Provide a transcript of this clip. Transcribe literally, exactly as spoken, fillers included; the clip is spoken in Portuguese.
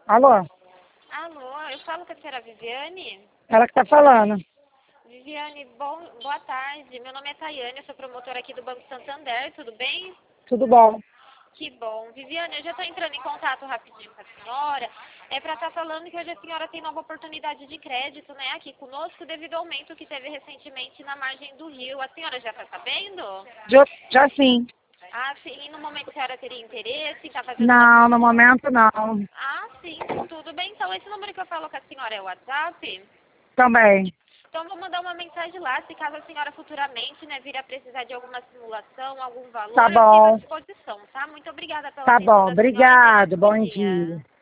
Alô? Alô, eu falo com a senhora Viviane. Ela que tá falando. Viviane, bom, boa tarde. Meu nome é Tayane, eu sou promotora aqui do Banco Santander, tudo bem? Tudo bom? Que bom. Viviane, eu já estou entrando em contato rapidinho com a senhora. É para estar falando que hoje a senhora tem nova oportunidade de crédito, né, aqui conosco, devido ao aumento que teve recentemente na margem do rio. A senhora já está sabendo? Já, já sim. Ah, sim. E no momento a senhora teria interesse em estar fazendo Não, no uma... momento não. Ah, sim. Tudo bem. Então, esse número que eu falo com a senhora é o WhatsApp? Também. Então, vou mandar uma mensagem lá, se caso a senhora futuramente, né, vir a precisar de alguma simulação, algum valor, Tá eu fico à bom. disposição, tá? Muito obrigada pela Tá atenção bom. da senhora e tenha um Obrigado. ótimo Bom dia. dia.